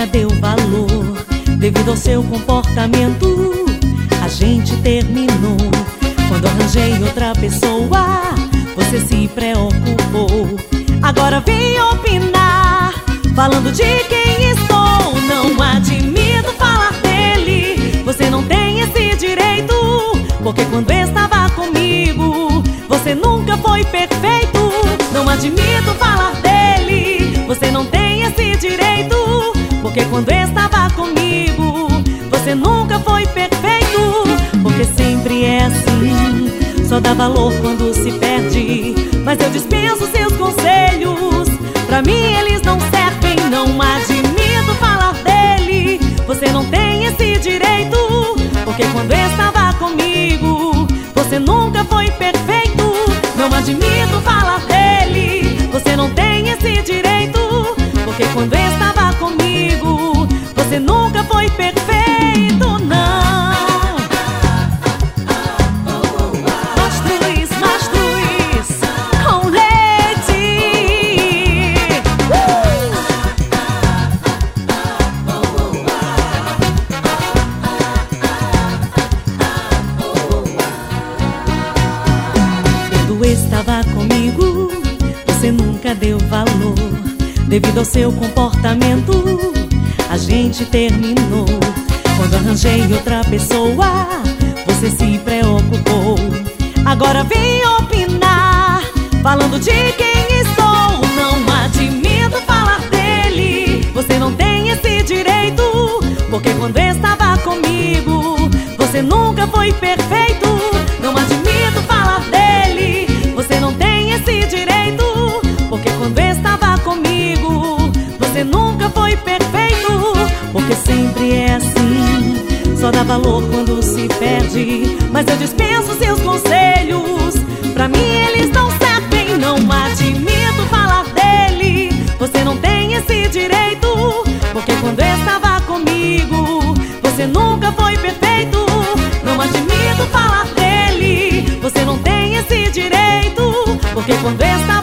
nunca deu valor. Devido ao seu comportamento, a gente terminou. Quando arranjei outra pessoa, você se preocupou. Agora vem opinar, falando de quem estou. Não admito falar dele, você não tem esse direito. Porque quando estava comigo, você nunca foi perfeito. Não admito falar dele, você não tem esse direito. Porque quando estava comigo, você nunca foi perfeito. Porque sempre é assim, só dá valor quando se perde. Mas eu dispenso seus conselhos, pra mim eles não servem. Não admito falar dele, você não tem esse direito. Porque quando estava comigo, você nunca foi perfeito. Não admito falar dele, você não tem esse direito. Porque quando estava comigo, você nunca foi perfeito, não. Mastruz, com leite. Quando estava comigo, você nunca deu valor. Devido ao seu comportamento, a gente terminou. Quando arranjei outra pessoa, você se preocupou. Agora vem opinar, falando de quem estou. Não admito falar dele, você não tem esse direito. Porque quando estava comigo, você nunca foi perfeito. Não admito falar dele, você não tem esse direito. Porque quando estava comigo, você nunca foi perfeito. Porque sempre é assim, só dá valor quando se perde. Mas eu dispenso seus conselhos, pra mim eles não servem. Não admito falar dele, você não tem esse direito. Porque quando estava comigo, você nunca foi perfeito. Não admito falar dele, você não tem esse direito. Porque quando estava